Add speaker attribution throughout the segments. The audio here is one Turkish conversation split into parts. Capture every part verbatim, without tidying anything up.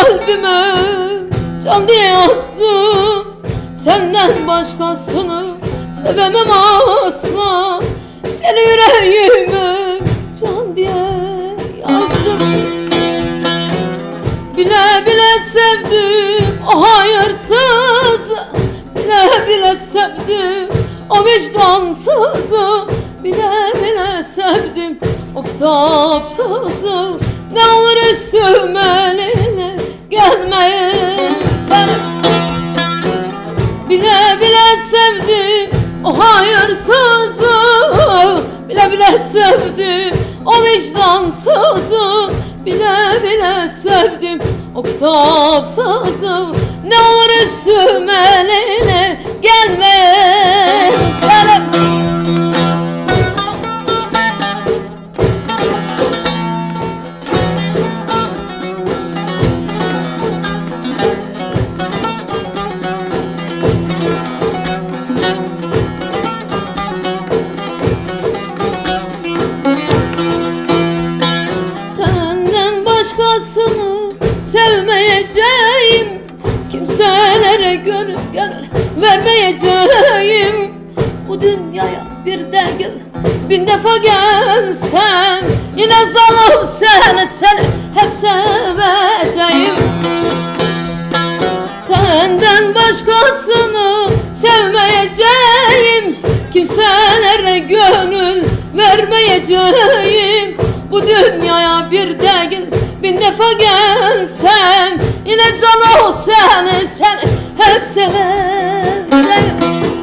Speaker 1: kalbime can diye yazdım. Senden başkasını sevemem asla. Seni yüreğime can diye yazdım. Bile bile sevdim o hayırsızı, bile bile sevdim o vicdansızı, bile bile sevdim o kitapsızı. Ne olur üstüme eline gelmeyin benim. Bile bile sevdim o hayırsızı, bile bile sevdim o vicdansızı, bile bile sevdim o kitapsızı. Ne olur üstüme eline gelmeyin benim. Başkasını sevmeyeceğim, kimselere gönül gönül vermeyeceğim. Bu dünyaya bir değil bin defa gelsem yine zalim seni seni hep seveceğim. Senden başkasını sevmeyeceğim, kimselere gönül vermeyeceğim. Bu dünyaya bir değil bin defa gelsem yine can ol seni seni hep seveceğim.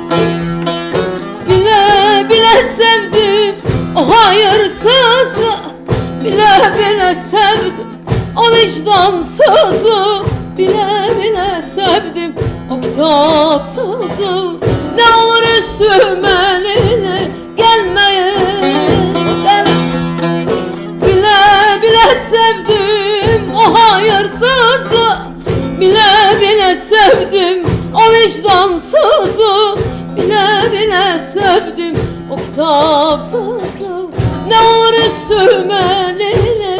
Speaker 1: Bile bile sevdim o hayırsızı, bile bile sevdim o vicdansızı, bile bile sevdim o kitapsızı. Ne olur üstüme eline gelmeyin benim. Bile bile sevdim o hayırsızı, bile bile sevdim o vicdansızı, bile bile sevdim o kitapsızı. Ne olur üstüme eline